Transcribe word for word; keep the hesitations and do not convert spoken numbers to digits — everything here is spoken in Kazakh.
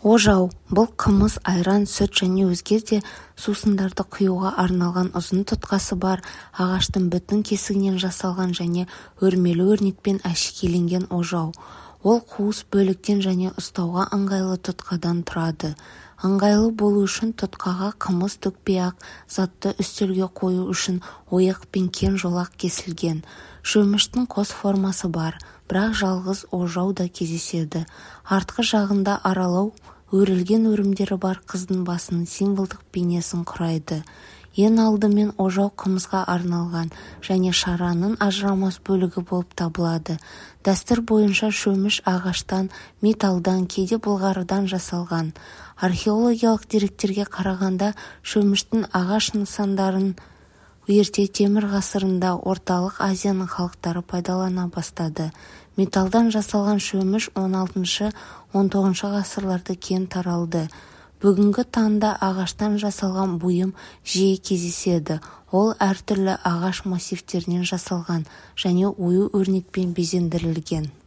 Ожау – бұл қымыз, айран, сүт және өзге де сусындарды құюға арналған ұзын тұтқасы бар ағаштың бүтін кесігінен жасалған және өрмелі өрнекпен әшекейленген ожау. Ол қуыс бөліктен және ұстауға ыңғайлы тұтқадан тұрады. Ыңғайлы болу үшін тұтқаға қымыз төкпей-ақ затты үстелге қою үшін ойық пен кен жолақ кесілген. Шөміштің қос формасы бар, бірақ жалғыз ожау да кездеседі. Артқы жағында аралау өрілген өрімдері бар қыздың басының символдық бейнесін құрайды. Ең алдымен ожау қымызға арналған және шараның ажырамас бөлігі болып табылады. Дәстүр бойынша шөміш ағаштан, металдан, кейде былғарыдан жасалған. Археологиялық деректерге қарағанда шөміштің ағаш нысандарын ерте темір ғасырында орталық Азияның халықтары пайдалана бастады. Металдан жасалған шөміш он алтыншы — он тоғызыншы ғасырларда кең таралды. Бүгінгі таңда ағаштан жасалған бұйым жиі кездеседі. Ол әртүрлі ағаш массивтерінен жасалған және ою өрнекпен безендірілген.